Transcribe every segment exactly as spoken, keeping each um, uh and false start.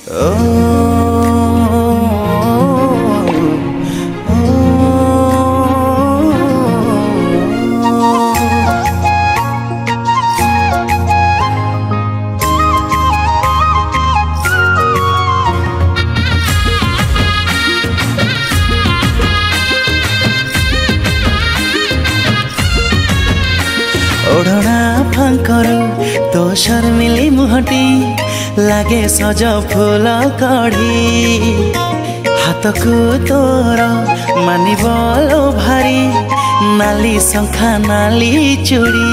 ओढ़ना फांकरू तो शर्मिली मुहटी लागे सज फूल कढ़ी हाथ को तोर मानी बोलो भारी नाली शंखा नाली चूड़ी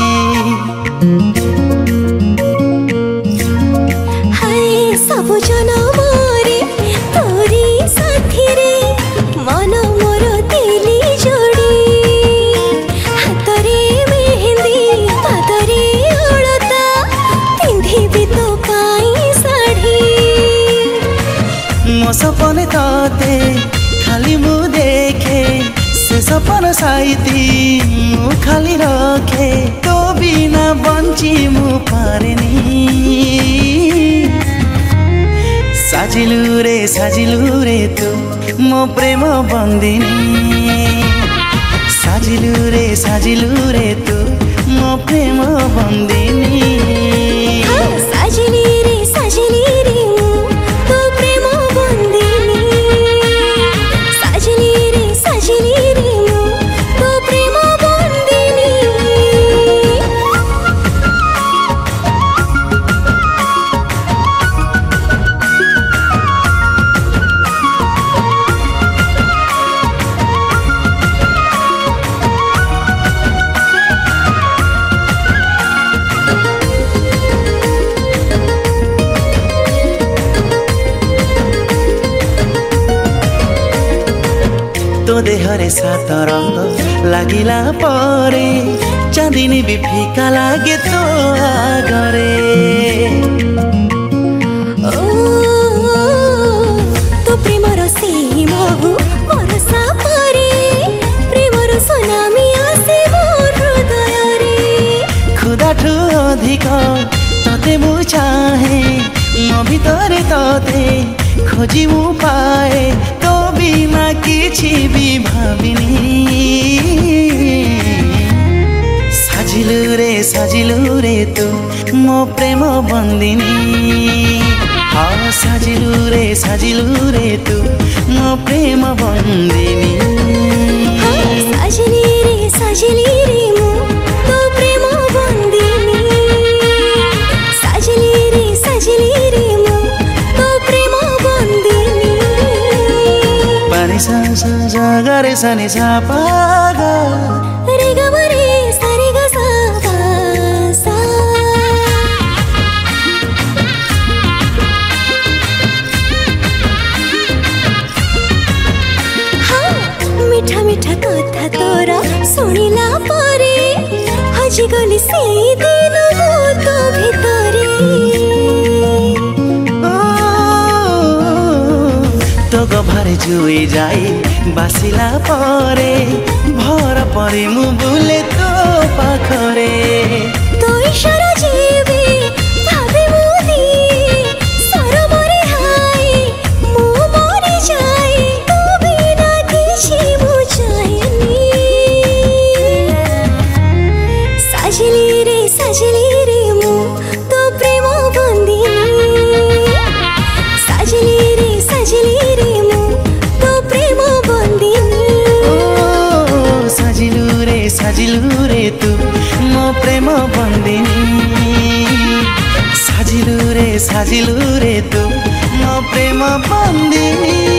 मो सपने ताते खाली मु देखे से सपन साइती मु खाली रखे तो बिना बंची मु पारेनी साजिलू रे साजिलू रे तू मो प्रेम बंदिनी साजिलू रे साजिलू रे तू मो प्रेम बंदिनी साजिली रे साजिली रे तो देहरे सात रंग लागिला परे चांदिनी भी फीका लागे तो आगरे तो प्रेमर सेही महु मोर सापरे प्रेमर सुनामी आसे मोर हृदय रे खुदाठू अधिक तते मु चाहे मो भितरे तते खोजी मु पाए तो बिना किछि भी भाविनी साजिलू रे साजिलू रे तू मो प्रेम बंदिनी हाँ साजिलू रे साजिलू रे तू मो प्रेम बंदिनी साजिली रे साजिली रे मो तो प्रेम बंदिनी साजिली रे साजिली रे मो तो प्रेम बंदिनी पानी सा सा सा गा रे सा नि सा पा गा रे गा मा रे सा रे गा सा पा सा हाँ मीठा मीठा कथा तोरा सुनिला परे हजी गली से दिन मो तो भितरे तो गभारे जुई जाई बासिला परे भर परे मु बुले तो पाखरे तो इशारा जीवी भावे मोदी सारा मोरे हाय मु मोरे जाए तो बिना किछि मु चाहेनी साजिली रे साजिली रे मु तो प्रेम बंदिनी साजिली रे साजिली रे मु तो प्रेम बंदिनी साजिलू रे साजिलू रे तू मो प्रेम बंदिनी साजिलू रे साजिलू रे तू मो प्रेम बंदिनी।